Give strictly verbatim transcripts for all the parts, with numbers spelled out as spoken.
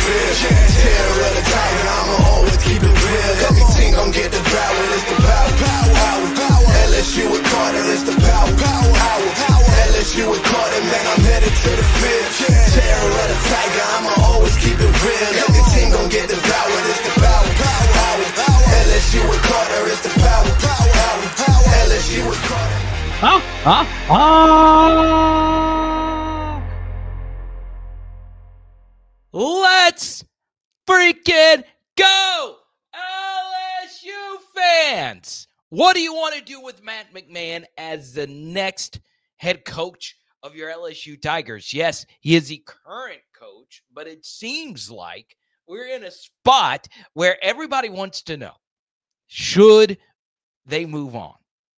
field. Terror of the tiger, I'ma always keep it real. Every team gon' get devoured, it's the power, power, power. L S U with Carter, it's the power, power, power. L S U with Carter, man, I'm headed to the field. Terror of the tiger, I'ma always keep it real. Every team gon' get devoured, it's the power, power, power. L S U with Carter, it's the power, power, power. L S U with Carter. Ah, ah, ah. Let's freaking go, L S U fans! What do you want to do with Matt McMahon as the next head coach of your L S U Tigers? Yes, he is the current coach, but it seems like we're in a spot where everybody wants to know, should they move on?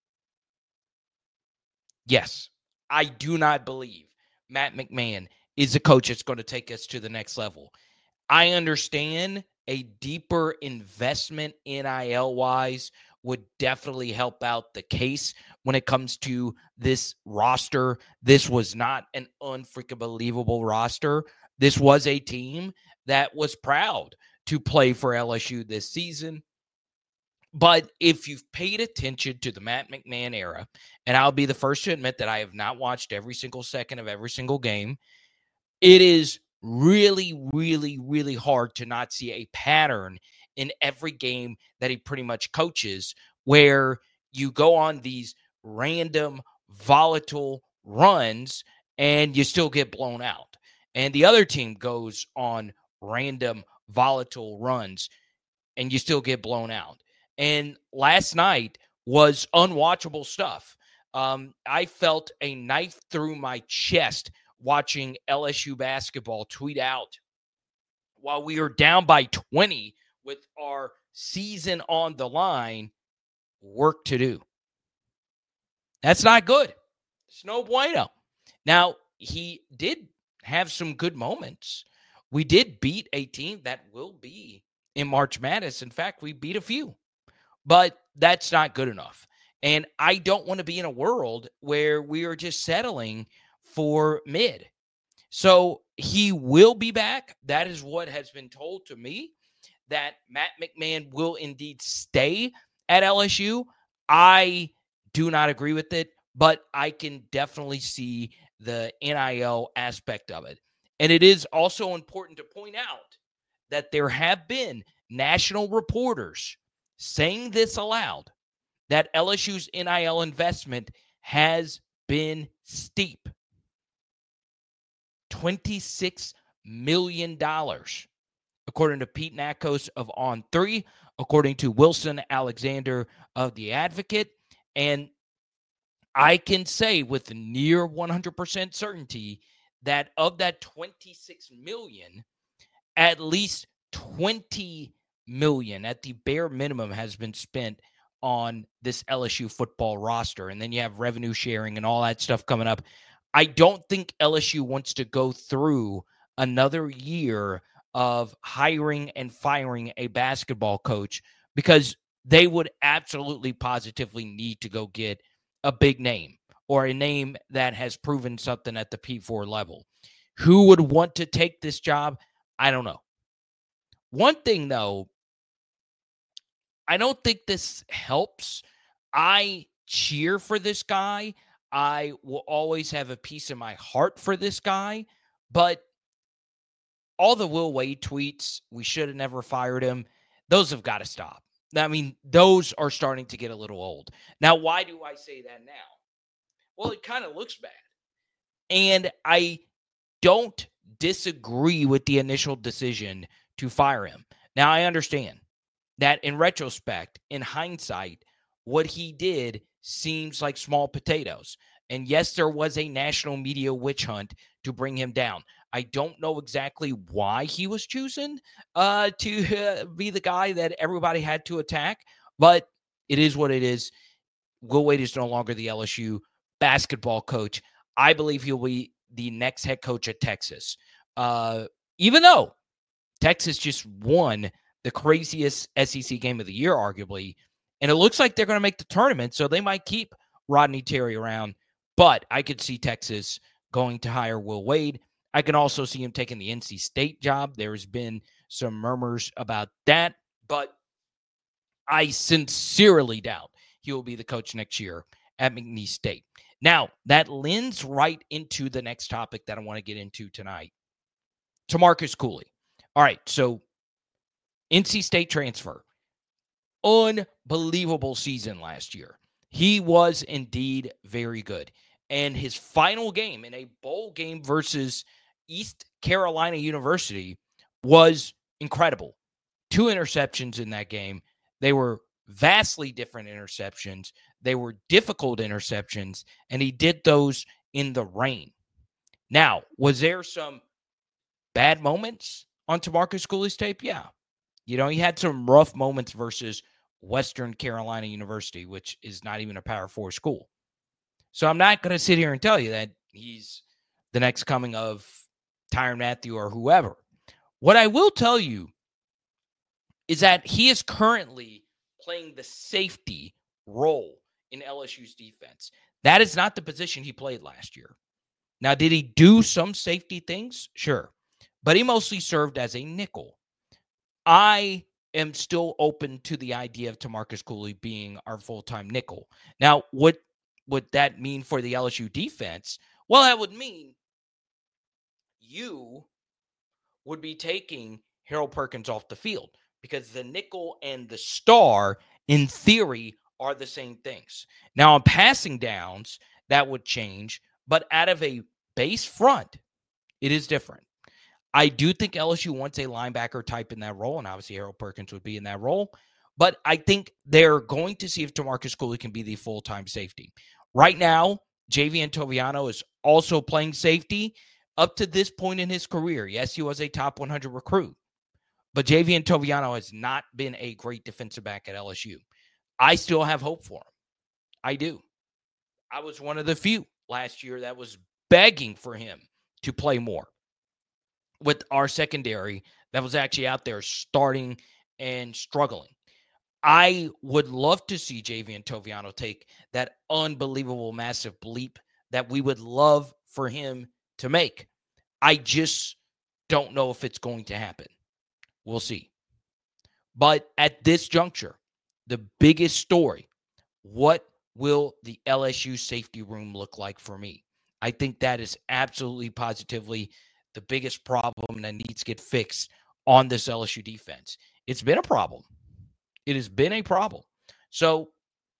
Yes, I do not believe Matt McMahon is a coach that's going to take us to the next level. I understand a deeper investment N I L-wise would definitely help out the case when it comes to this roster. This was not an unfreaking believable roster. This was a team that was proud to play for L S U this season. But if you've paid attention to the Matt McMahon era, and I'll be the first to admit that I have not watched every single second of every single game, it is really, really, really hard to not see a pattern in every game that he pretty much coaches, where you go on these random, volatile runs and you still get blown out. And the other team goes on random, volatile runs and you still get blown out. And last night was unwatchable stuff. Um, I felt a knife through my chest watching L S U basketball tweet out while we were down by twenty with our season on the line, work to do. That's not good. It's no bueno. Now, he did have some good moments. We did beat a team that will be in March Madness. In fact, we beat a few. But that's not good enough. And I don't want to be in a world where we are just settling for mid. So he will be back. That is what has been told to me, that Matt McMahon will indeed stay at L S U. I do not agree with it, but I can definitely see the N I L aspect of it. And it is also important to point out that there have been national reporters saying this aloud, that L S U's N I L investment has been steep. twenty-six million dollars, according to Pete Nakos of On three, according to Wilson Alexander of The Advocate. And I can say with near one hundred percent certainty that of that twenty-six million dollars, at least twenty million dollars at the bare minimum has been spent on this L S U football roster. And then you have revenue sharing and all that stuff coming up. I don't think L S U wants to go through another year of hiring and firing a basketball coach, because they would absolutely positively need to go get a big name or a name that has proven something at the P four level. Who would want to take this job? I don't know. One thing, though, I don't think this helps. I cheer for this guy. I will always have a piece in my heart for this guy. But all the Will Wade tweets, we should have never fired him, those have got to stop. I mean, those are starting to get a little old. Now, why do I say that now? Well, it kind of looks bad. And I don't disagree with the initial decision to fire him. Now, I understand that in retrospect, in hindsight, what he did seems like small potatoes. And yes, there was a national media witch hunt to bring him down. I don't know exactly why he was chosen uh, to uh, be the guy that everybody had to attack, but it is what it is. Will Wade is no longer the L S U basketball coach. I believe he'll be the next head coach at Texas. Uh, even though Texas just won the craziest S E C game of the year, arguably, and it looks like they're going to make the tournament, so they might keep Rodney Terry around, but I could see Texas going to hire Will Wade. I can also see him taking the N C State job. There's been some murmurs about that, but I sincerely doubt he will be the coach next year at McNeese State. Now, that lends right into the next topic that I want to get into tonight. TaMarcus Cooley. All right, so N C State transfer. Unbelievable season last year. He was indeed very good. And his final game in a bowl game versus East Carolina University was incredible. Two interceptions in that game. They were vastly different interceptions. They were difficult interceptions, and he did those in the rain. Now, was there some bad moments on TaMarcus Cooley's tape? Yeah. You know, he had some rough moments versus Western Carolina University, which is not even a Power Four school. So I'm not going to sit here and tell you that he's the next coming of Tyrann Mathieu or whoever. What I will tell you is that he is currently playing the safety role in L S U's defense. That is not the position he played last year. Now, did he do some safety things? Sure. But he mostly served as a nickel. I am still open to the idea of TaMarcus Cooley being our full-time nickel. Now, what would that mean for the L S U defense? Well, that would mean you would be taking Harold Perkins off the field because the nickel and the star, in theory, are the same things. Now, on passing downs, that would change, but out of a base front, it is different. I do think L S U wants a linebacker type in that role, and obviously Harold Perkins would be in that role. But I think they're going to see if TaMarcus Cooley can be the full-time safety. Right now, Javian Toviano is also playing safety up to this point in his career. Yes, he was a top one hundred recruit, but Javian Toviano has not been a great defensive back at L S U. I still have hope for him. I do. I was one of the few last year that was begging for him to play more with our secondary that was actually out there starting and struggling. I would love to see Javian Toviano take that unbelievable massive leap that we would love for him to make. I just don't know if it's going to happen. We'll see. But at this juncture, the biggest story, what will the L S U safety room look like for me? I think that is absolutely positively the biggest problem that needs to get fixed on this L S U defense. It's been a problem. It has been a problem. So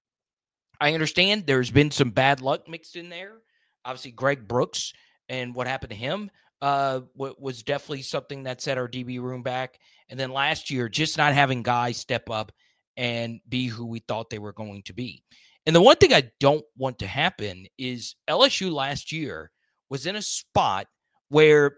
I understand there's been some bad luck mixed in there. Obviously, Greg Brooks and what happened to him uh, was definitely something that set our D B room back. And then last year, just not having guys step up and be who we thought they were going to be. And the one thing I don't want to happen is L S U last year was in a spot where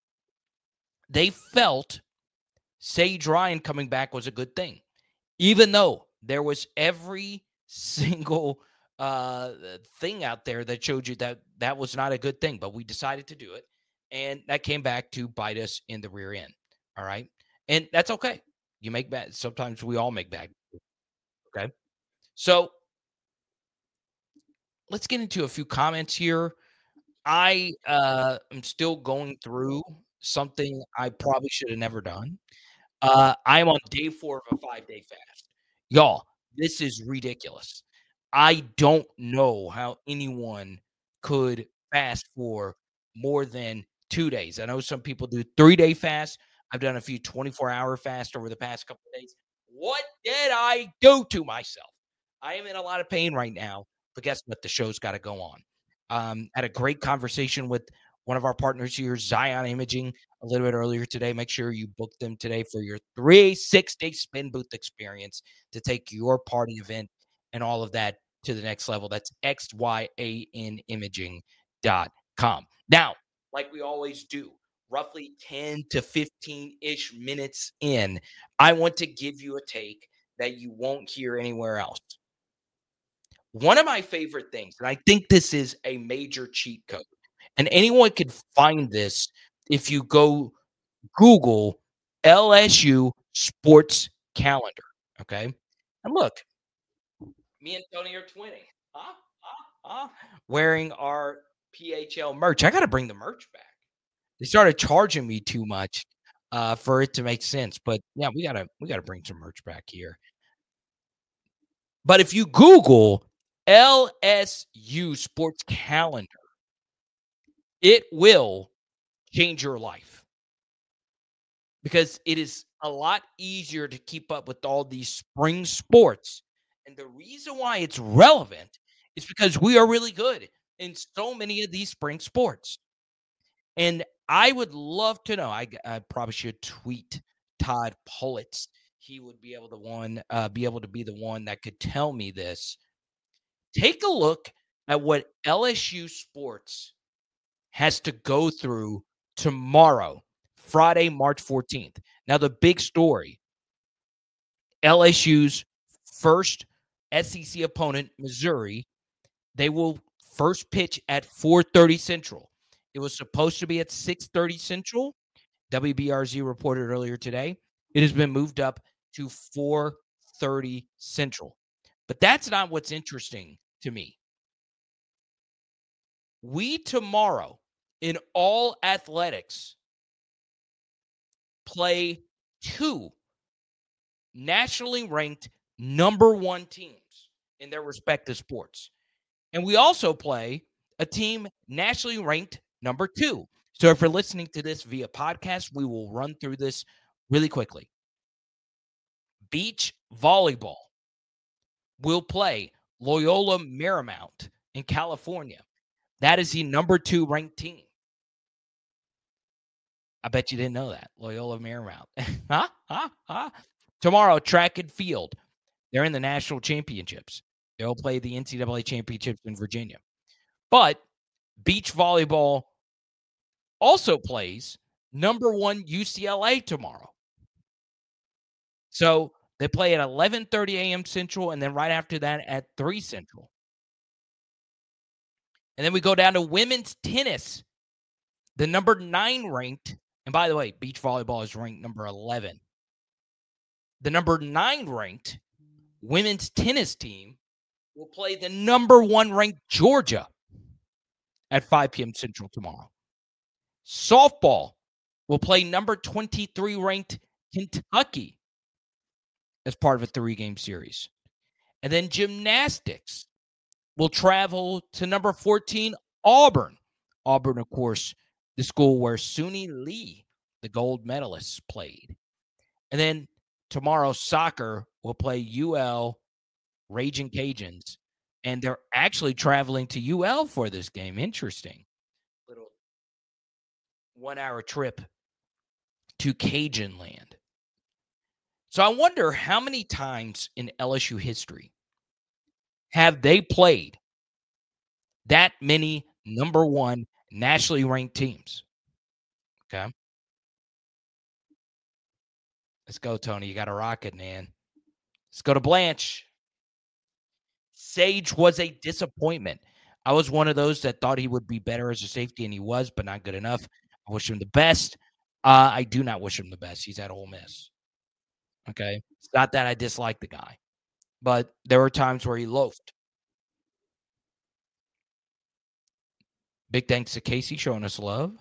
they felt Sage Ryan coming back was a good thing, even though there was every single uh, thing out there that showed you that that was not a good thing, but we decided to do it, and that came back to bite us in the rear end, all right? And that's okay. You make bad. Sometimes we all make bad. Okay? So let's get into a few comments here. I uh, am still going through something I probably should have never done. Uh, I am on day four of a five-day fast. Y'all, this is ridiculous. I don't know how anyone could fast for more than two days. I know some people do three-day fasts. I've done a few twenty-four hour fasts over the past couple of days. What did I do to myself? I am in a lot of pain right now, but guess what? The show's got to go on. Um, had a great conversation with one of our partners here, Zion Imaging, a little bit earlier today. Make sure you book them today for your three six-day spin booth experience to take your party event and all of that to the next level. That's X Y A N imaging dot com. Now, like we always do, roughly ten to fifteen-ish minutes in, I want to give you a take that you won't hear anywhere else. One of my favorite things, and I think this is a major cheat code, and anyone can find this if you go Google L S U sports calendar, okay? And look, me and Tony are twinning, huh? Huh? Huh? Wearing our P H L merch. I got to bring the merch back. They started charging me too much uh, for it to make sense. But yeah, we gotta we gotta bring some merch back here. But if you Google L S U sports calendar, it will change your life because it is a lot easier to keep up with all these spring sports. And the reason why it's relevant is because we are really good in so many of these spring sports. And I would love to know. I, I probably should tweet Todd Pullitz. He would be able to one uh, be able to be the one that could tell me this. Take a look at what L S U sports has to go through tomorrow, Friday, March fourteenth. Now, the big story, L S U's first S E C opponent, Missouri, they will first pitch at four thirty Central. It was supposed to be at six thirty Central. W B R Z reported earlier today. It has been moved up to four thirty Central. But that's not what's interesting to me. We tomorrow in all athletics play two nationally ranked number one teams in their respective sports. And we also play a team nationally ranked number two. So if you're listening to this via podcast, we will run through this really quickly. Beach volleyball will play Loyola Marymount in California. That is the number two ranked team. I bet you didn't know that. Loyola Marymount. huh? Huh? Huh? Tomorrow, track and field. They're in the national championships. They'll play the N C double A championships in Virginia. But beach volleyball also plays number one U C L A tomorrow. So they play at eleven thirty a.m. Central, and then right after that at three Central. And then we go down to women's tennis, the number nine ranked. And by the way, beach volleyball is ranked number eleven. The number nine ranked women's tennis team will play the number one ranked Georgia at five p.m. Central tomorrow. Softball will play number twenty-three ranked Kentucky as part of a three-game series. And then gymnastics will travel to number fourteen, Auburn. Auburn, of course, the school where Suni Lee, the gold medalist, played. And then tomorrow, soccer will play U L Raging Cajuns. And they're actually traveling to U L for this game. Interesting. Little one-hour trip to Cajun land. So I wonder how many times in L S U history have they played that many number one nationally ranked teams? Okay. Let's go, Tony. You got to rock it, man. Let's go to Blanche. Sage was a disappointment. I was one of those that thought he would be better as a safety, and he was, but not good enough. I wish him the best. Uh, I do not wish him the best. He's at Ole Miss. Okay. It's not that I dislike the guy, but there were times where he loafed. Big thanks to Casey showing us love.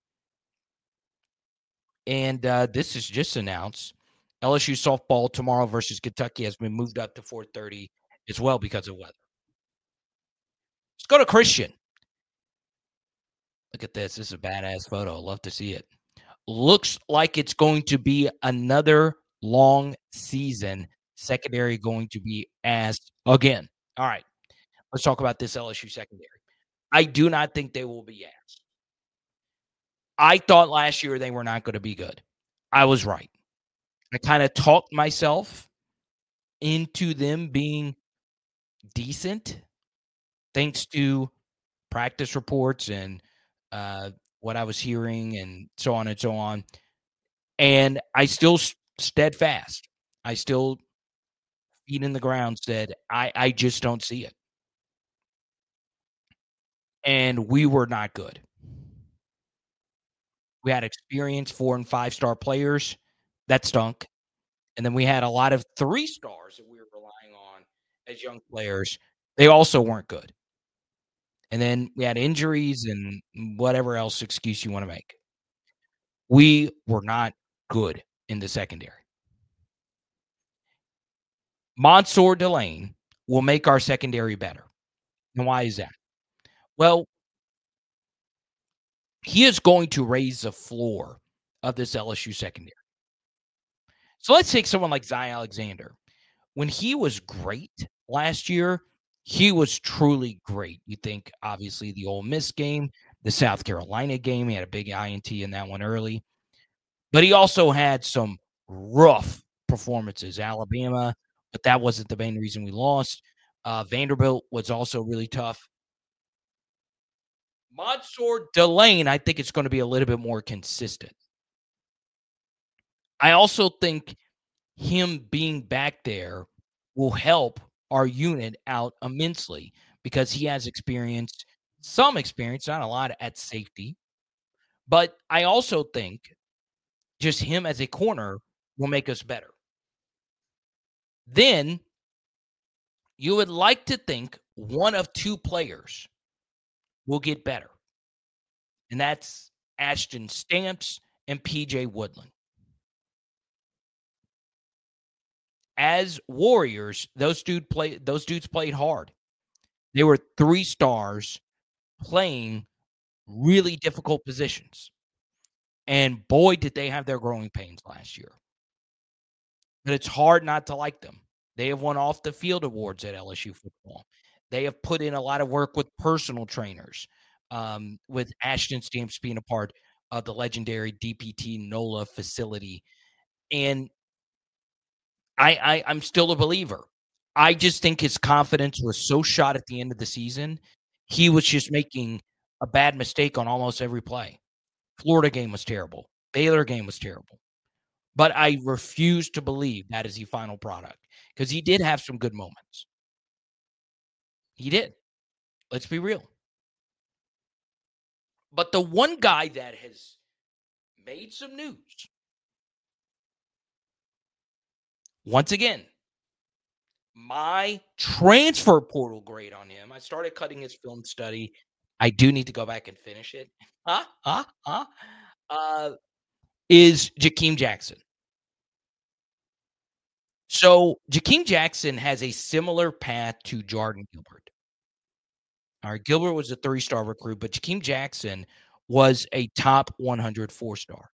And uh, this is just announced. L S U softball tomorrow versus Kentucky has been moved up to four thirty as well because of weather. Let's go to Christian. Look at this. This is a badass photo. I'd love to see it. Looks like it's going to be another long season. Secondary going to be asked again. All right. Let's talk about this L S U secondary. I do not think they will be asked. I thought last year they were not going to be good. I was right. I kind of talked myself into them being decent thanks to practice reports and uh, what I was hearing and so on and so on. And I still steadfast. I still feet in the ground said, I, I just don't see it. And we were not good. We had experienced four and five star players. That stunk. And then we had a lot of three stars that we were relying on as young players. They also weren't good. And then we had injuries and whatever else excuse you want to make. We were not good in the secondary. Mansour Delane will make our secondary better. And why is that? Well, he is going to raise the floor of this L S U secondary. So let's take someone like Zy Alexander. When he was great last year, he was truly great. You think, obviously, the Ole Miss game, the South Carolina game, he had a big I N T in that one early. But he also had some rough performances. Alabama, but that wasn't the main reason we lost. Uh, Vanderbilt was also really tough. Mansour Delane, I think it's going to be a little bit more consistent. I also think him being back there will help our unit out immensely because he has experience, some experience, not a lot at safety. But I also think just him as a corner will make us better. Then you would like to think one of two players will get better, and that's Ashton Stamps and P J Woodland. As Warriors, those dude play those dudes played hard. They were three stars playing really difficult positions. And boy, did they have their growing pains last year. But it's hard not to like them. They have won off the field awards at L S U football. They have put in a lot of work with personal trainers, um, with Ashton Stamps being a part of the legendary D P T NOLA facility. And I, I I'm still a believer. I just think his confidence was so shot at the end of the season. He was just making a bad mistake on almost every play. Florida game was terrible. Baylor game was terrible. But I refuse to believe that is the final product because he did have some good moments. He did. Let's be real. But the one guy that has made some news, once again, my transfer portal grade on him, I started cutting his film study. I do need to go back and finish it. Huh? Huh? Huh? Uh, is Jakeem Jackson. So Jakeem Jackson has a similar path to Jordan Gilbert. All right, Gilbert was a three-star recruit, but Jakeem Jackson was a top one hundred four-star.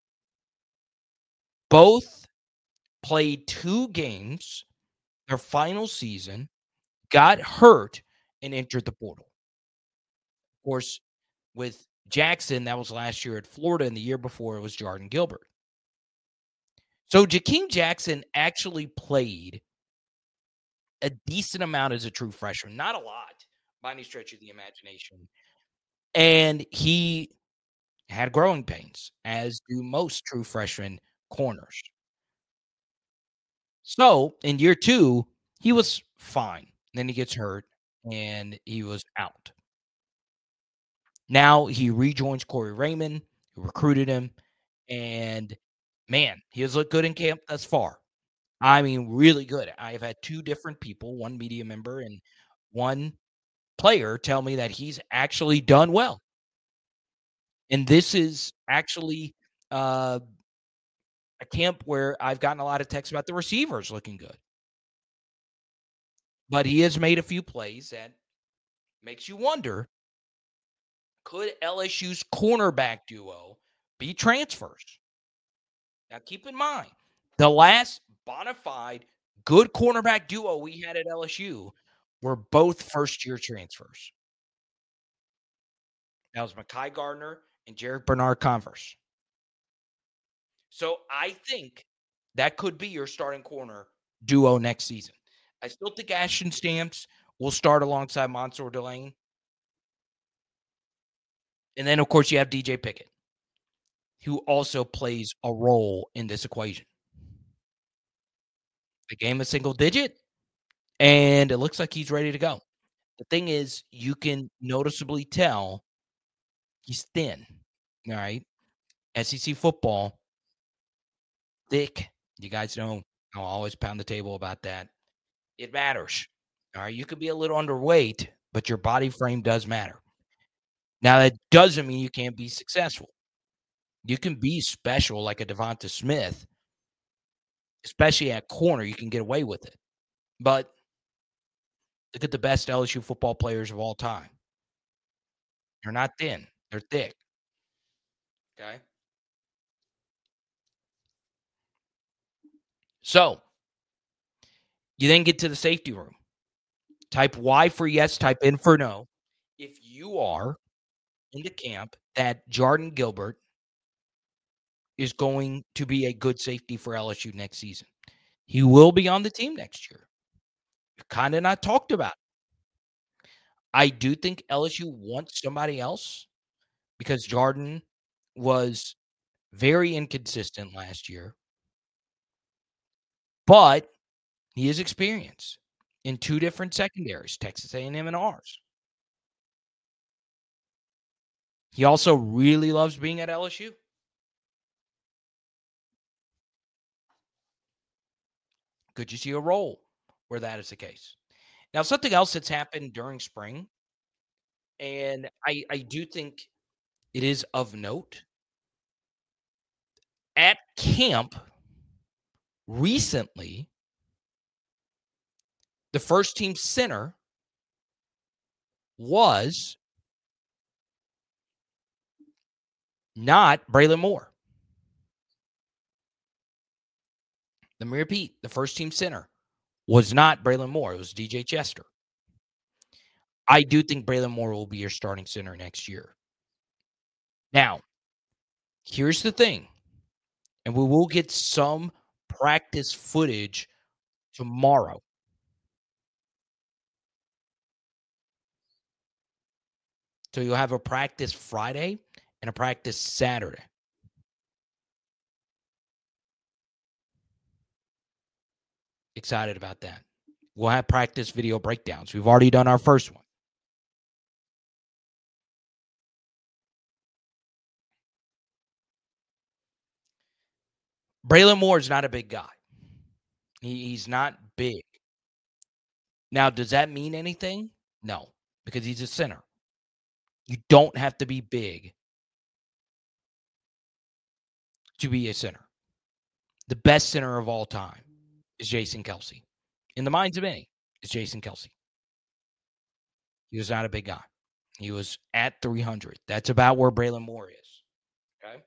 Both played two games their final season, got hurt, and entered the portal. Of course, with Jackson, that was last year at Florida, and the year before it was Jordan Gilbert. So Jakeem Jackson actually played a decent amount as a true freshman. Not a lot by any stretch of the imagination. And he had growing pains, as do most true freshman corners. So in year two, he was fine. Then he gets hurt, and he was out. Now he rejoins Corey Raymond, who recruited him, and man, he has looked good in camp thus far. I mean, really good. I've had two different people, one media member and one player, tell me that he's actually done well. And this is actually uh, a camp where I've gotten a lot of texts about the receivers looking good. But he has made a few plays that makes you wonder, could L S U's cornerback duo be transfers? Now, keep in mind, the last bona fide good cornerback duo we had at L S U were both first-year transfers. That was Mekhi Gardner and Jarek Bernard Converse. So I think that could be your starting corner duo next season. I still think Ashton Stamps will start alongside Mansour Delane. And then, of course, you have D J Pickett, who also plays a role in this equation. The game is single digit, and it looks like he's ready to go. The thing is, you can noticeably tell he's thin, all right? S E C football, thick. You guys know I'll always pound the table about that. It matters, all right? You could be a little underweight, but your body frame does matter. Now, that doesn't mean you can't be successful. You can be special like a Devonta Smith, especially at corner, you can get away with it. But look at the best L S U football players of all time. They're not thin, they're thick. Okay. So you then get to the safety room. Type Y for yes, type in for no. If you are in the camp that Jordan Gilbert is going to be a good safety for L S U next season, he will be on the team next year. Kind of not talked about. I do think L S U wants somebody else because Jordan was very inconsistent last year, but he is experienced in two different secondaries, Texas A and M and ours. He also really loves being at L S U. Could you see a role where that is the case? Now, something else that's happened during spring, and I, I do think it is of note. At camp recently, the first team center was not Braylon Moore. Let me repeat, the first team center was not Braylon Moore. It was D J Chester. I do think Braylon Moore will be your starting center next year. Now, here's the thing, and we will get some practice footage tomorrow. So you'll have a practice Friday and a practice Saturday. Excited about that. We'll have practice video breakdowns. We've already done our first one. Braylon Moore is not a big guy. He, he's not big. Now, does that mean anything? No, because he's a center. You don't have to be big to be a center. The best center of all time is Jason Kelce. In the minds of many, is Jason Kelce. He was not a big guy. He was at three hundred. That's about where Braylon Moore is. Okay.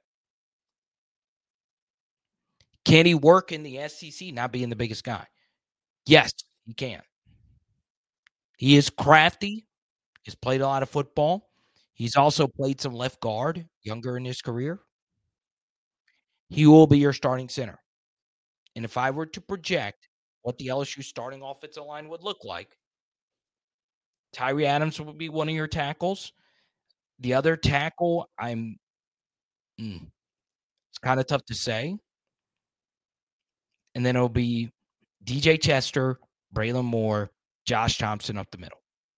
Can he work in the S E C not being the biggest guy? Yes, he can. He is crafty. He's played a lot of football. He's also played some left guard younger in his career. He will be your starting center. And if I were to project what the L S U starting offensive line would look like, Tyree Adams would be one of your tackles. The other tackle, I'm mm, it's kind of tough to say. And then it'll be D J Chester, Braylon Moore, Josh Thompson up the middle.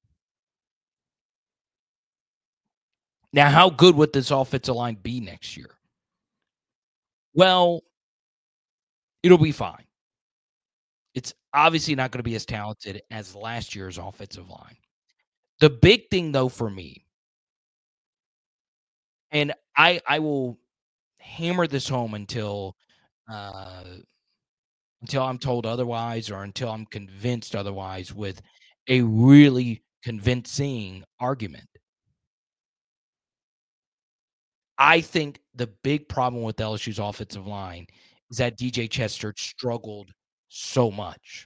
Now, how good would this offensive line be next year? Well, it'll be fine. It's obviously not going to be as talented as last year's offensive line. The big thing, though, for me, and I I will hammer this home until uh, until I'm told otherwise or until I'm convinced otherwise with a really convincing argument. I think the big problem with L S U's offensive line is that D J Chester struggled so much.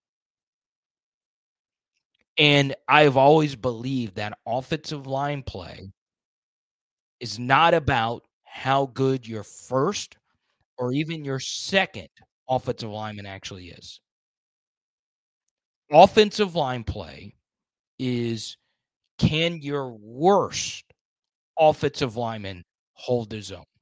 And I've always believed that offensive line play is not about how good your first or even your second offensive lineman actually is. Offensive line play is, can your worst offensive lineman hold his own?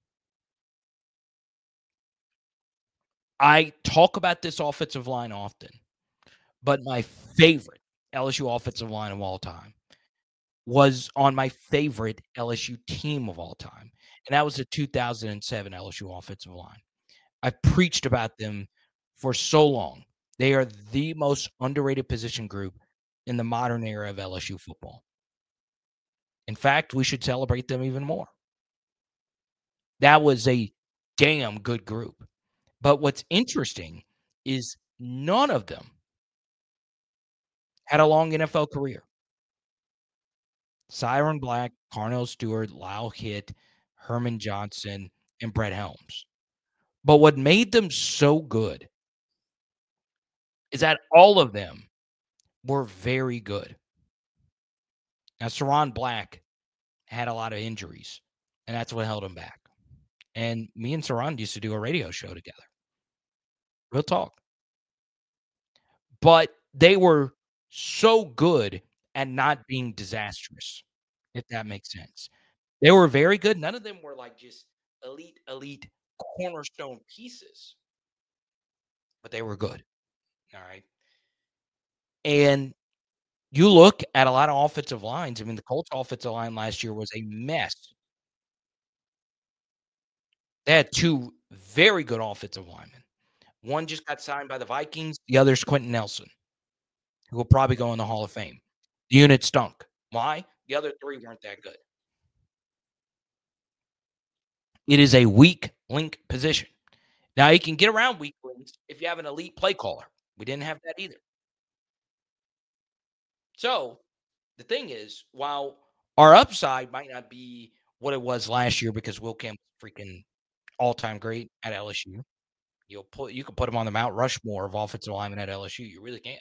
I talk about this offensive line often, but my favorite L S U offensive line of all time was on my favorite L S U team of all time, and that was the two thousand seven L S U offensive line. I've preached about them for so long. They are the most underrated position group in the modern era of L S U football. In fact, we should celebrate them even more. That was a damn good group. But what's interesting is none of them had a long N F L career. Cyron Black, Carnell Stewart, Lyle Hitt, Herman Johnson, and Brett Helms. But what made them so good is that all of them were very good. Now, Saron Black had a lot of injuries, and that's what held him back. And me and Saron used to do a radio show together. Real talk. But they were so good at not being disastrous, if that makes sense. They were very good. None of them were like just elite, elite cornerstone pieces, but they were good. All right. And you look at a lot of offensive lines. I mean, the Colts offensive line last year was a mess. They had two very good offensive linemen. One just got signed by the Vikings. The other's Quentin Nelson, who will probably go in the Hall of Fame. The unit stunk. Why? The other three weren't that good. It is a weak link position. Now, you can get around weak links if you have an elite play caller. We didn't have that either. So, the thing is, while our upside might not be what it was last year because Will Campbell's freaking all-time great at L S U, you'll put you can put him on the Mount Rushmore of offensive linemen at L S U. You really can.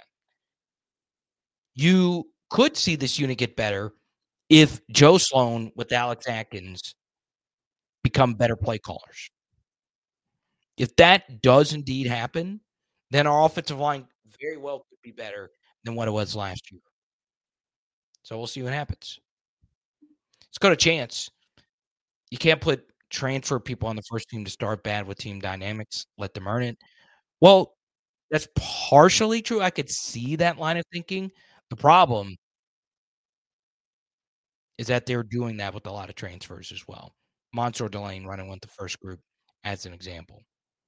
You could see this unit get better if Joe Sloan with Alex Atkins become better play callers. If that does indeed happen, then our offensive line very well could be better than what it was last year. So we'll see what happens. Let's go to Chance. You can't put transfer people on the first team to start bad with team dynamics. Let them earn it. Well, that's partially true. I could see that line of thinking. The problem is that they're doing that with a lot of transfers as well. Monsoor Delane running with the first group as an example.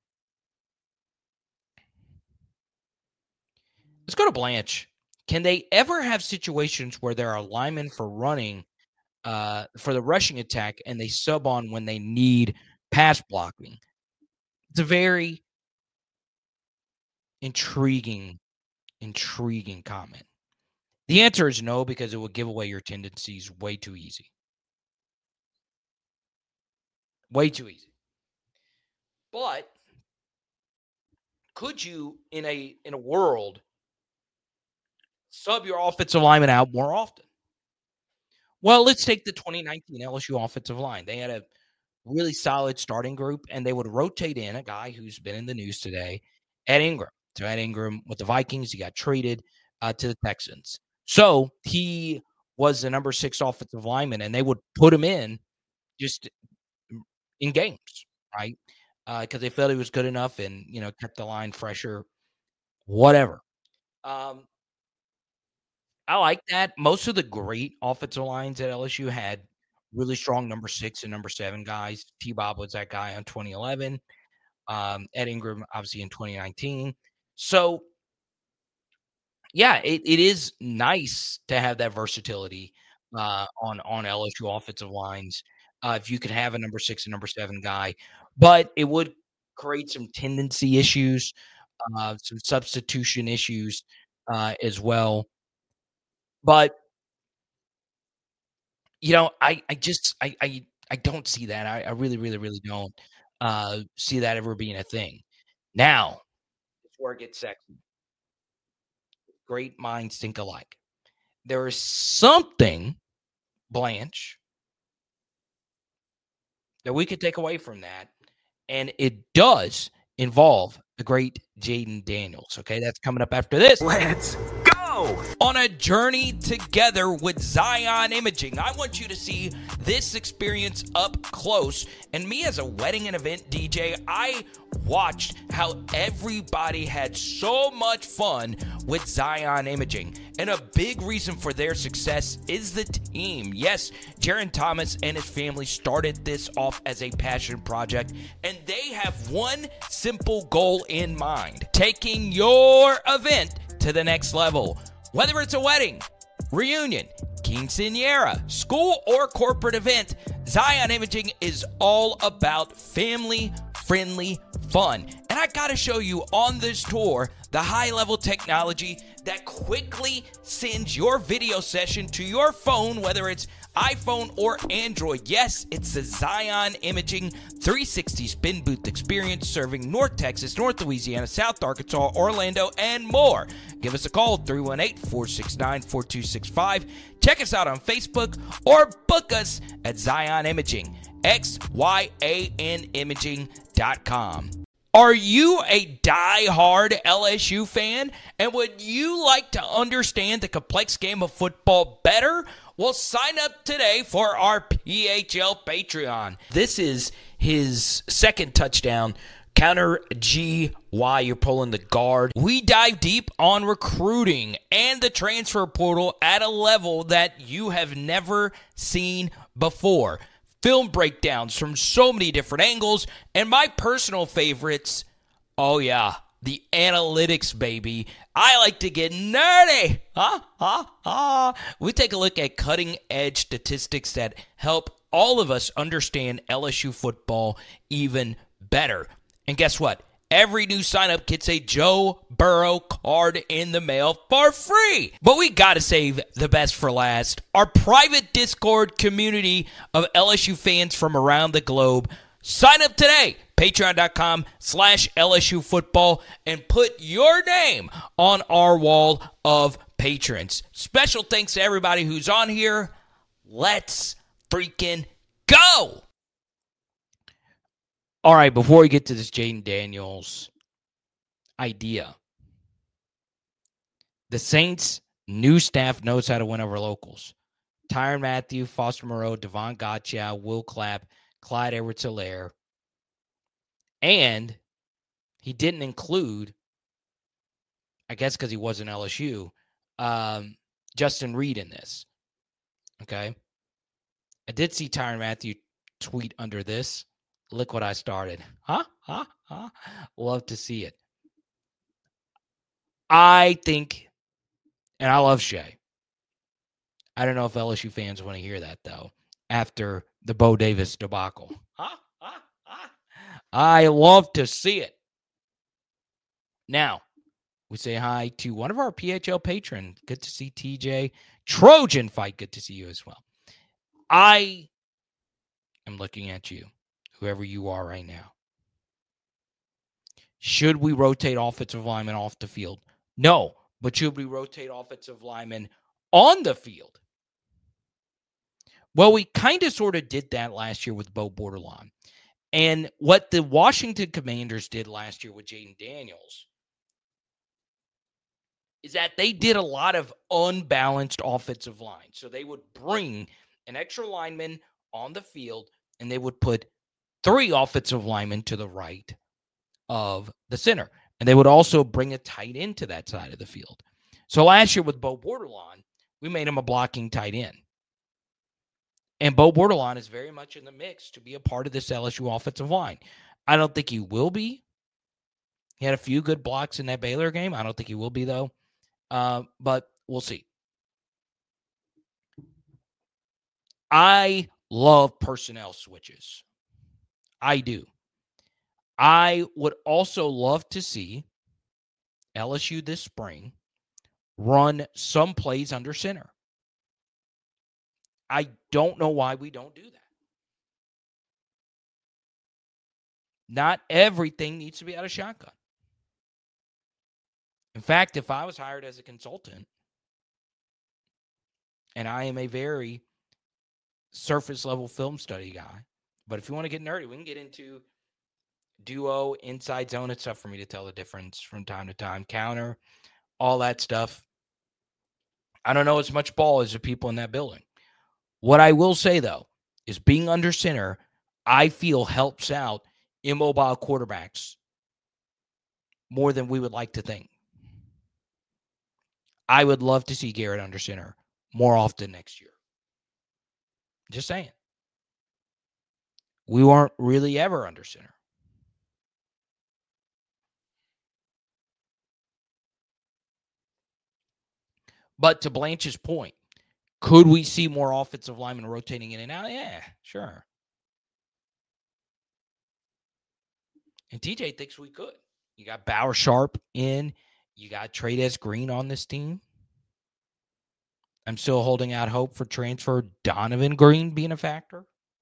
Let's go to Blanche. Can they ever have situations where there are linemen for running uh, for the rushing attack and they sub on when they need pass blocking? It's a very intriguing, intriguing comment. The answer is no, because it would give away your tendencies way too easy. Way too easy. But could you, in a in a world, sub your offensive lineman out more often? Well, let's take the twenty nineteen L S U offensive line. They had a really solid starting group, and they would rotate in a guy who's been in the news today, Ed Ingram. So Ed Ingram with the Vikings, he got traded uh, to the Texans. So he was the number six offensive lineman, and they would put him in just in games, right? Because uh, they felt he was good enough and, you know, kept the line fresher, whatever. Um, I like that. Most of the great offensive lines at L S U had really strong number six and number seven guys. T-Bob was that guy in twenty eleven. Um, Ed Ingram, obviously, in twenty nineteen. So, yeah, it, it is nice to have that versatility uh, on, on L S U offensive lines uh, if you could have a number six and number seven guy. But it would create some tendency issues, uh, some substitution issues uh, as well. But, you know, I, I just I, I I don't see that. I, I really, really, really don't uh, see that ever being a thing. Now, it's where it gets sexy. Great minds think alike. There is something, Blanche, that we could take away from that, and it does involve the great Jayden Daniels. Okay, that's coming up after this. Let's go! On a journey together with Zion Imaging. I want you to see this experience up close. And me as a wedding and event D J, I watched how everybody had so much fun with Zion Imaging. And a big reason for their success is the team. Yes, Jaron Thomas and his family started this off as a passion project, and they have one simple goal in mind: taking your event to the next level. Whether it's a wedding, reunion, quinceañera, school, or corporate event, Zion Imaging is all about family-friendly fun. And I got to show you on this tour the high-level technology that quickly sends your video session to your phone, whether it's iPhone or Android. Yes, it's the Zion Imaging three sixty spin booth experience serving North Texas, North Louisiana, South Arkansas, Orlando, and more. Give us a call, three one eight, four six nine, four two six five. Check us out on Facebook or book us at Zion Imaging, X Y A N imaging dot com. Are you a die-hard L S U fan, and would you like to understand the complex game of football better? Well, sign up today for our P H L Patreon. This is his second touchdown, counter G while you're pulling the guard. We dive deep on recruiting and the transfer portal at a level that you have never seen before. Film breakdowns from so many different angles, and my personal favorites, oh yeah, the analytics, baby. I like to get nerdy. Huh? Huh? Huh? We take a look at cutting-edge statistics that help all of us understand L S U football even better. And guess what? Every new sign-up gets a Joe Burrow card in the mail for free. But we got to save the best for last. Our private Discord community of L S U fans from around the globe. Sign up today. Patreon.com slash LSU football and put your name on our wall of patrons. Special thanks to everybody who's on here. Let's freaking go. All right, before we get to this Jayden Daniels idea, the Saints' new staff knows how to win over locals. Tyrann Mathieu, Foster Moreau, Devon Gottschall, Will Clapp, Clyde Edwards-Helaire. And he didn't include, I guess because he wasn't L S U, um, Justin Reed in this. Okay? I did see Tyrann Mathieu tweet under this. Look what I started. Huh? Huh? Huh? Love to see it. I think, and I love Shea. I don't know if L S U fans want to hear that, though, after the Bo Davis debacle. Huh? Huh? Huh? I love to see it. Now, we say hi to one of our P H L patrons. Good to see T J. Trojan Fight, good to see you as well. I am looking at you, whoever you are right now. Should we rotate offensive linemen off the field? No, but should we rotate offensive linemen on the field? Well, we kind of sort of did that last year with Bo Bordelon. And what the Washington Commanders did last year with Jayden Daniels is that they did a lot of unbalanced offensive line. So they would bring an extra lineman on the field, and they would put three offensive linemen to the right of the center. And they would also bring a tight end to that side of the field. So last year with Bo Bordelon, we made him a blocking tight end. And Bo Bordelon is very much in the mix to be a part of this L S U offensive line. I don't think he will be. He had a few good blocks in that Baylor game. I don't think he will be, though. Uh, but we'll see. I love personnel switches. I do. I would also love to see L S U this spring run some plays under center. I don't know why we don't do that. Not everything needs to be out of shotgun. In fact, if I was hired as a consultant, and I am a very surface level film study guy, but if you want to get nerdy, we can get into duo, inside zone. It's tough for me to tell the difference from time to time. Counter, all that stuff. I don't know as much ball as the people in that building. What I will say, though, is being under center, I feel helps out immobile quarterbacks more than we would like to think. I would love to see Garrett under center more often next year. Just saying. We weren't really ever under center. But to Blanche's point, Could we see more offensive linemen rotating in and out? Yeah, sure. And T J thinks we could. You got Bauer Sharp in. You got Trades Green on this team. I'm still holding out hope for transfer Donovan Green being a factor.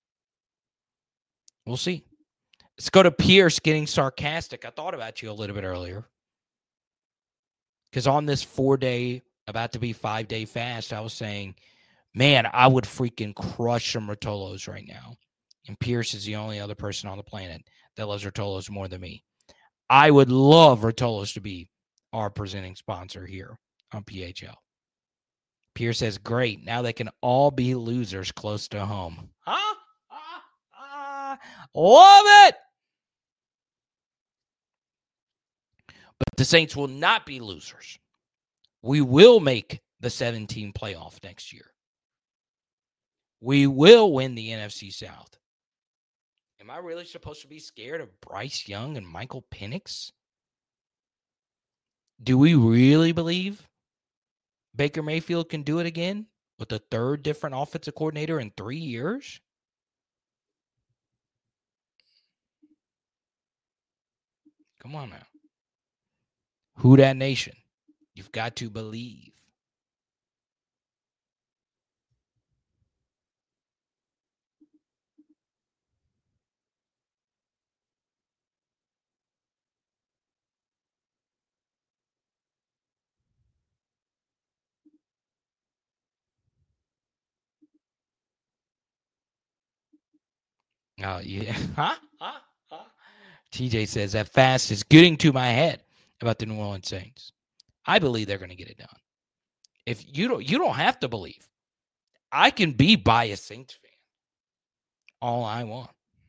We'll see. Let's go to Pierce getting sarcastic. I thought about you a little bit earlier. Because on this four-day, about to be five-day fast, I was saying, man, I would freaking crush some Rotolos right now. And Pierce is the only other person on the planet that loves Rotolos more than me. I would love Rotolos to be our presenting sponsor here on P H L. Pierce says, great. Now they can all be losers close to home. Huh? Ah, ah, love it. But the Saints will not be losers. We will make the seventeen playoff next year. We will win the N F C South. Am I really supposed to be scared of Bryce Young and Michael Penix? Do we really believe Baker Mayfield can do it again with a third different offensive coordinator in three years? Come on now. Who that nation? You've got to believe. Oh, yeah. Huh? Huh? Huh? T J says that fast is getting to my head about the New Orleans Saints. I believe they're going to get it done. If you don't, you don't have to believe. I can be biased Saints fan all I want.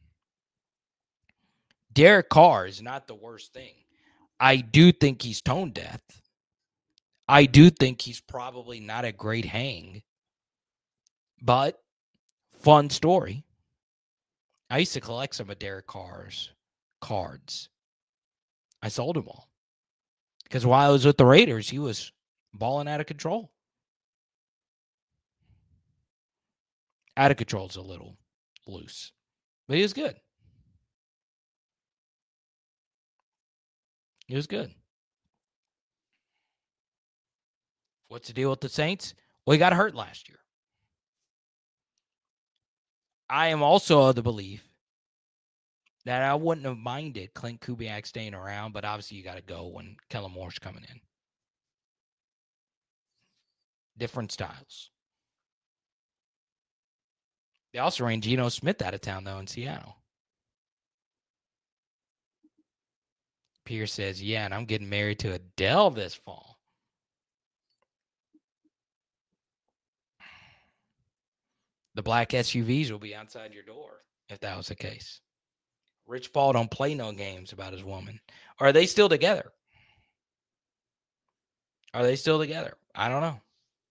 Derek Carr is not the worst thing. I do think he's tone deaf. I do think he's probably not a great hang. But fun story. I used to collect some of Derek Carr's cards. I sold them all. Because while I was with the Raiders, he was balling out of control. Out of control is a little loose. But he was good. He was good. What's the deal with the Saints? Well, he got hurt last year. I am also of the belief that I wouldn't have minded Clint Kubiak staying around, but obviously you got to go when Kellen Moore's coming in. Different styles. They also ran Geno Smith out of town, though, in Seattle. Pierce says, yeah, and I'm getting married to Adele this fall. The black S U Vs will be outside your door if that was the case. Rich Paul don't play no games about his woman. Are they still together? Are they still together? I don't know.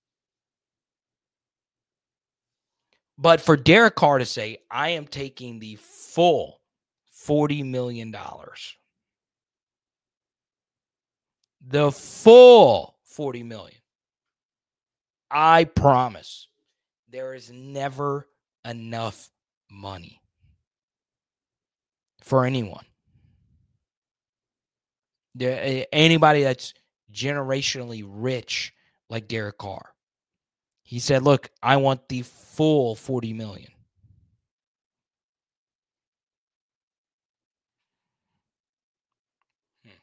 But for Derek Carr to say, I am taking the full forty million dollars. The full forty million dollars. I promise there is never enough money for anyone. There, anybody that's generationally rich like Derek Carr. He said, look, I want the full forty million dollars. Hmm.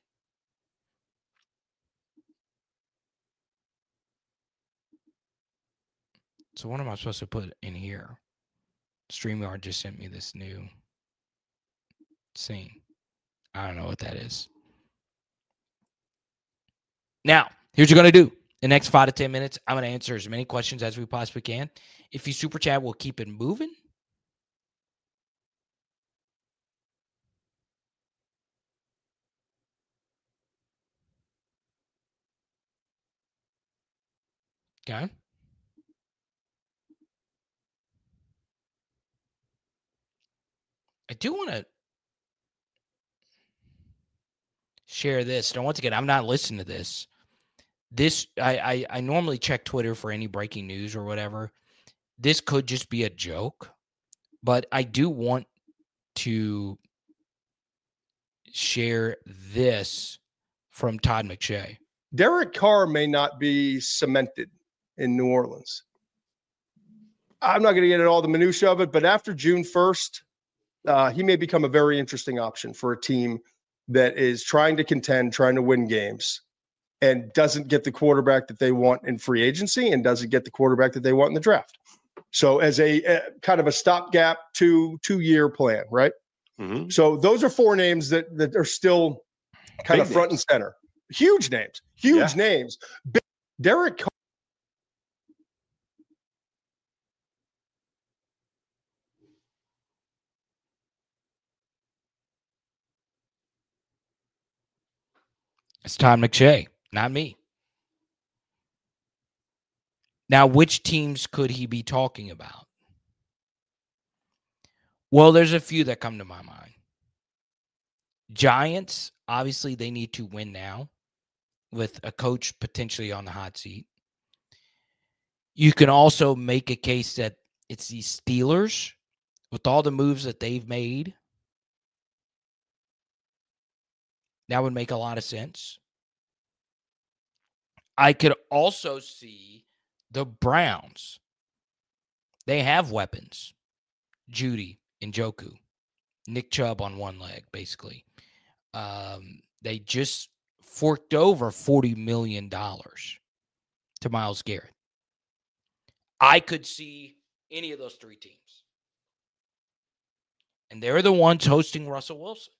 So what am I supposed to put in here? StreamYard just sent me this new scene. I don't know what that is. Now, here's what you're going to do. The next five to ten minutes, I'm going to answer as many questions as we possibly can. If you super chat, we'll keep it moving. Okay. I do want to share this. Now, once again, I'm not listening to this. this I, I I normally check Twitter for any breaking news or whatever. This could just be a joke, but I do want to share this from Todd McShay. Derek Carr may not be cemented in New Orleans. I'm not going to get into all the minutia of it, but after June first, uh, he may become a very interesting option for a team that is trying to contend, trying to win games, and doesn't get the quarterback that they want in free agency and doesn't get the quarterback that they want in the draft. So as a, a kind of a stopgap two, two-year plan, right? Mm-hmm. So those are four names that, that are still kind Big of front names. And center. Huge names. Huge yeah. names. Big, Derek Carr. It's Todd McShay, not me. Now, which teams could he be talking about? Well, there's a few that come to my mind. Giants, obviously, they need to win now with a coach potentially on the hot seat. You can also make a case that it's the Steelers with all the moves that they've made. That would make a lot of sense. I could also see the Browns. They have weapons. Judy, Njoku, Nick Chubb on one leg, basically. Um, they just forked over forty million dollars to Myles Garrett. I could see any of those three teams. And they're the ones hosting Russell Wilson.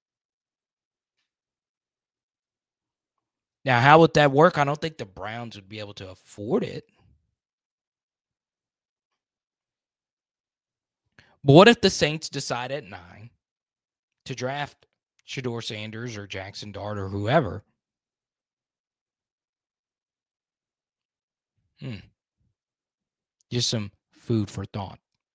Now, how would that work? I don't think the Browns would be able to afford it. But what if the Saints decide at nine to draft Shedeur Sanders or Jackson Dart or whoever? Hmm. Just some food for thought.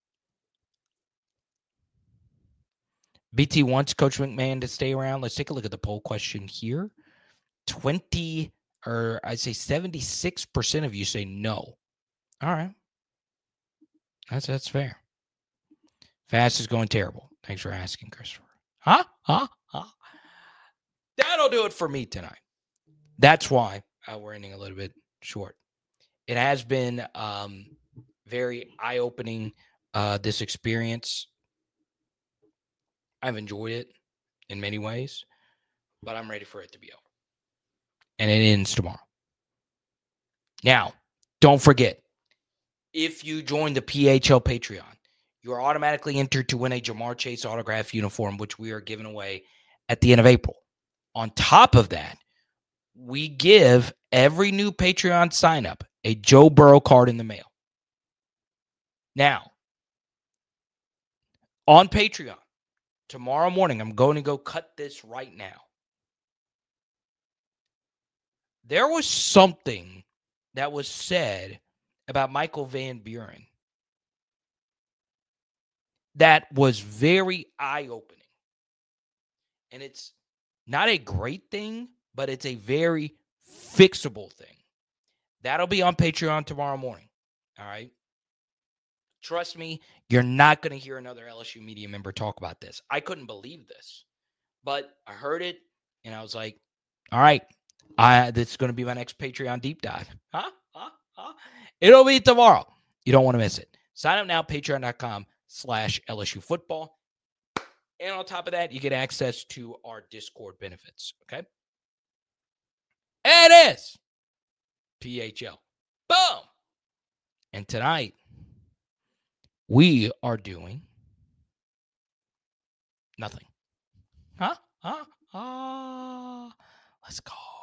B T wants Coach McMahon to stay around. Let's take a look at the poll question here. twenty, or I'd say seventy-six percent of you say no. All right. That's that's fair. Fast is going terrible. Thanks for asking, Christopher. Huh? Huh? Huh? That'll do it for me tonight. That's why uh, we're ending a little bit short. It has been um, very eye-opening, uh, this experience. I've enjoyed it in many ways, but I'm ready for it to be over. And it ends tomorrow. Now, don't forget, if you join the P H L Patreon, you are automatically entered to win a Jamar Chase autograph uniform, which we are giving away at the end of April. On top of that, we give every new Patreon sign-up a Joe Burrow card in the mail. Now, on Patreon, tomorrow morning, I'm going to go cut this right now. There was something that was said about Michael Van Buren that was very eye-opening. And it's not a great thing, but it's a very fixable thing. That'll be on Patreon tomorrow morning. All right? Trust me, you're not going to hear another L S U media member talk about this. I couldn't believe this. But I heard it, and I was like, all right, I, this is going to be my next Patreon deep dive. Huh? Huh? Huh? It'll be tomorrow. You don't want to miss it. Sign up now, patreon.com slash LSU football. And on top of that, you get access to our Discord benefits. Okay? And it is P H L. Boom! And tonight, we are doing nothing. Huh? Huh? Ah. Let's go.